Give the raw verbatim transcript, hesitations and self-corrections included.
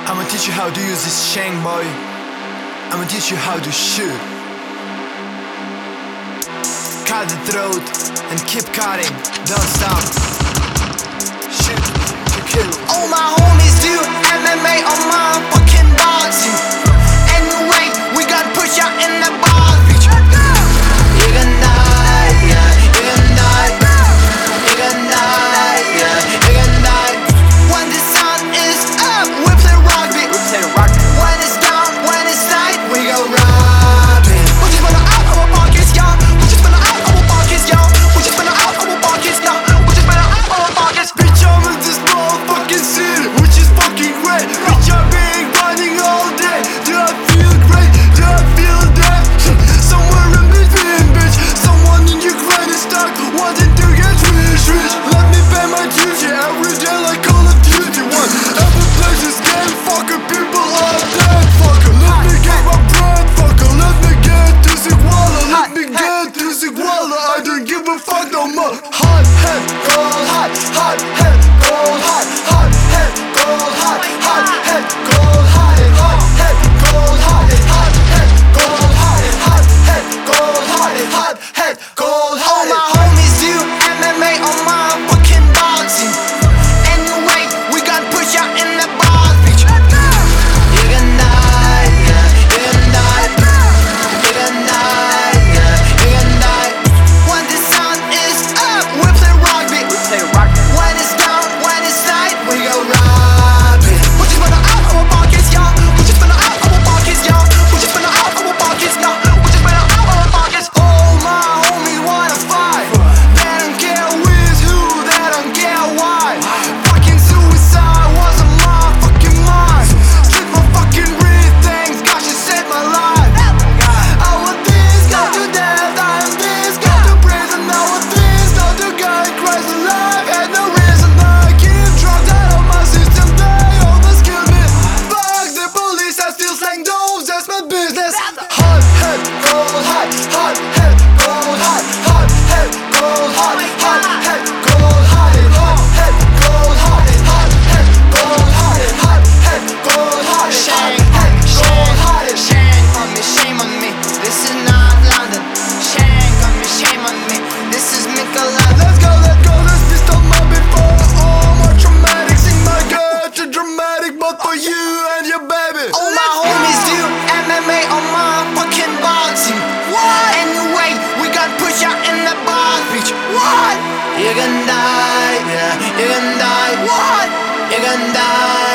I'ma teach you how to use this shank, boy. I'ma teach you how to shoot. Cut the throat and keep cutting, don't stop. Shoot to kill. All my homies do M M A on my fucking boxing. Anyway, we got push out in the box, bitch. You gon' die, yeah, you gon' die. You gon' die, yeah, you gon' die. When the sun is up, we play rugby. We play rugby. When it's down, when it's night, we go robbing. We just wanna out our pockets, y'all. We just wanna out our pockets, y'all. We just wanna out our pockets, y'all. We just wanna out our pockets. Bitch, I'm in this motherfucking city, which is fucking great. Bitch, I've been grinding all day. Do I feel great? Do I feel that? Somewhere in between, bitch. Someone in Ukraine is stuck, wanting to get rich, rich. Let me pay my duty every day like Call of Duty. One, every place is game, fucker. People are dead, fucker. Let me get my bread, fucker. Let me get this iguala. Let me get this iguala. I don't give a fuck no more. Hot head, cold hot, hot head, cold hot, hot head, cold hot, hot head, cold hot, hot head, cold hot, hot head, cold hot, hot head, cold hot, hot head, cold All hot. my homies do M M A on my fucking boxing. Anyway, we got push out in the box, bitch. You gon' die, yeah, you gon' die. You gon' die, yeah, you gon' die. When the sun is up, we play rugby. We play rugby. When it's down, when it's night, we go robbing. We just wanna out our pockets, y'all. We just wanna out our pockets, y'all. We just wanna out our pockets, y'all. We just wanna out our pockets. All my homies wanna fight. They don't care with who, they don't care why. Fucking suicide was on my fucking mind. Slit my fucking breathe, thanks God she saved my life. I want this, go to death, I am this, go to prison. I want this, go to God, Christ alive. Had no reason, I keep drugs out of my system. They almost killed me. Fuck the police, I still slang those, that's my business. Hot head, cold hot, hot head, cold hot, hot head, cold hot, hot head, cold hot, hot head, cold hot, hot head, cold hot, hot head, cold hot, Shame, hot head, cold hot. shame on me, shame on me. This is not London. Shame on me, shame on me. This is Mikola. Let's go, let's go, let's be still my before. Oh, more traumatic, sing my girl, too dramatic, but for you and your baby. All my homies do M M A on my fucking boxing. What? Anyway, we got push out in the box, bitch. What? You gon' die, yeah, you gon' die. What? You gon' die.